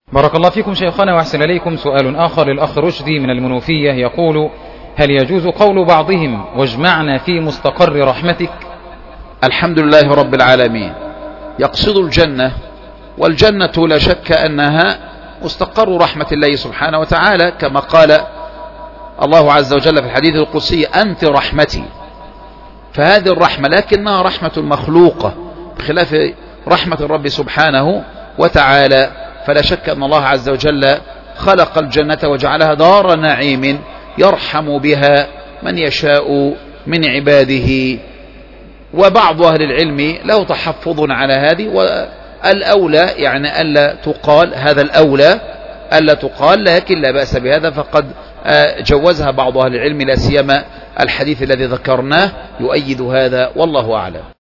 بارك الله فيكم شيخنا وأحسن إليكم. سؤال آخر للأخ رشدي من المنوفية يقول: هل يجوز قول بعضهم واجمعنا في مستقر رحمتك؟ الحمد لله رب العالمين. يقصد الجنة، والجنة لا شك أنها مستقر رحمة الله سبحانه وتعالى، كما قال الله عز وجل في الحديث القدسي: أنت رحمتي. فهذه الرحمة لكنها رحمة مخلوقة بخلاف رحمة الرب سبحانه وتعالى. فلا شك أن الله عز وجل خلق الجنة وجعلها دار نعيم يرحم بها من يشاء من عباده. وبعض أهل العلم له تحفظ على هذه، والأولى يعني ألا تقال، هذا الأولى ألا تقال، لكن لا بأس بهذا، فقد جوزها بعض أهل العلم، لا سيما الحديث الذي ذكرناه يؤيد هذا، والله أعلم.